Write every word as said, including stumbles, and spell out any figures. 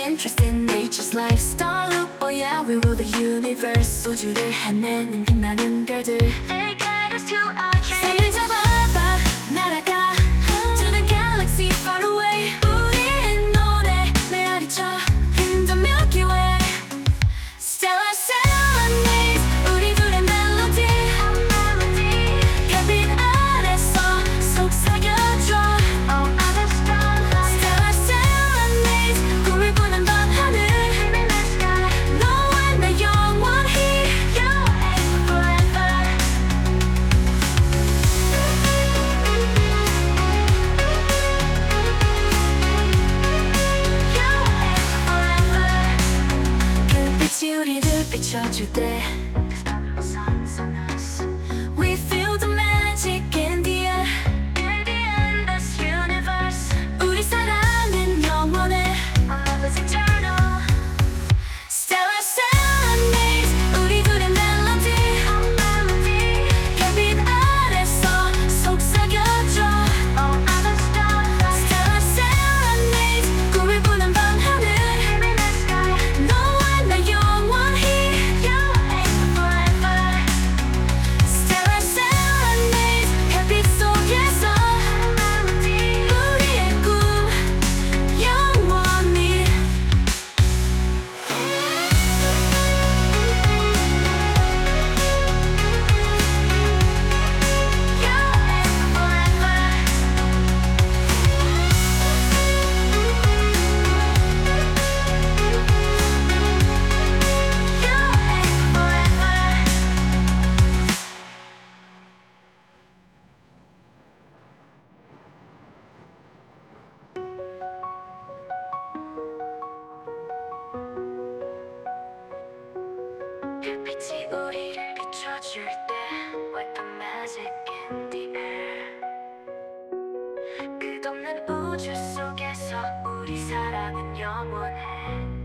interest in nature's life. Star loop, oh yeah, we rule the universe. 소주를 헤매는 빛나는 별들. They guide us to our dreams. 손을 잡아봐, 날아가 to the galaxy far away. 우리의 노래 메아리쳐 in the Milky Way. Stellar serenades, 우리 둘의 멜로디. 별빛 아래서 속삭여줘. Stellar serenades, 꿈을 꾸는 밤 하늘. 너와 나 영원히 forever. 빛이 우리를 비춰줄 때 We feel the magic in the air. In the endless universe. 우리 사랑은 영원해. Our love is eternal. Stellar serenades, 우리 둘의 멜로디. 별빛 아래서 속삭여줘. Stellar serenades, 꿈을 꾸는 밤 하늘. 너와 나 영원히 forever. Stellar serenades, 별빛 속에서 우리의 꿈 영원히. 빛이 우리를 비춰줄 때 Like the magic in the air. 끝없는 우주 속에서 우리 사랑은 영원해.